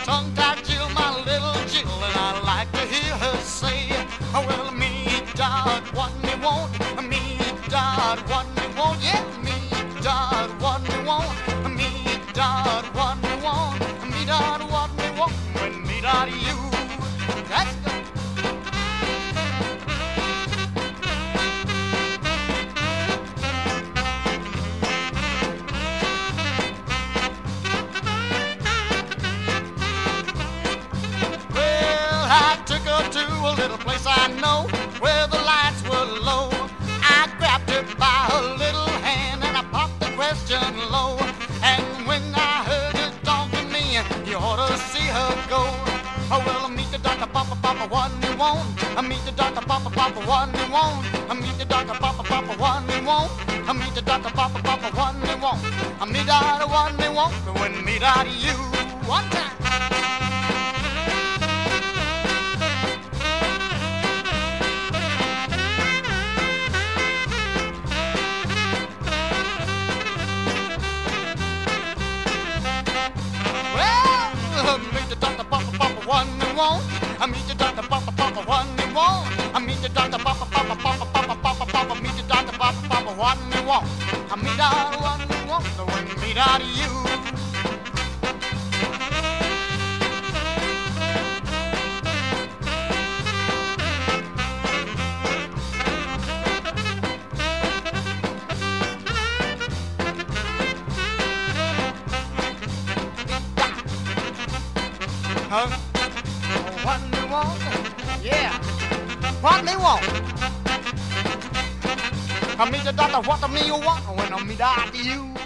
tongue-tied Jill, my little Jill, and I like to hear her say, oh, well, me dot what me want, me dot what me want, yeah, me dot what me want, me dot what me want, me dot what me want, when me dot you. That's good. To a little place I know where the lights were low. I grabbed her by her little hand and I popped the question low. And when I heard her talk to me, you ought to see her go. Oh, well, I meet the doctor, papa, papa, what me want. I meet the doctor, papa, papa, what me want. I meet the doctor, papa, papa, what me want. I meet the doctor, papa, papa, what me want. I meet doctor, what me want. When meet out you one time. Meet the doctor, papa, papa, what me want. I meet the doctor, papa, papa, what me want. I meet the doctor, papa, papa, papa, papa, papa, papa. Meet the doctor, papa, papa, what me want. I meet out what me want. So when me meet out you. Huh? What me want? Yeah. What me want? I meet the doctor, what me you want when I meet out you.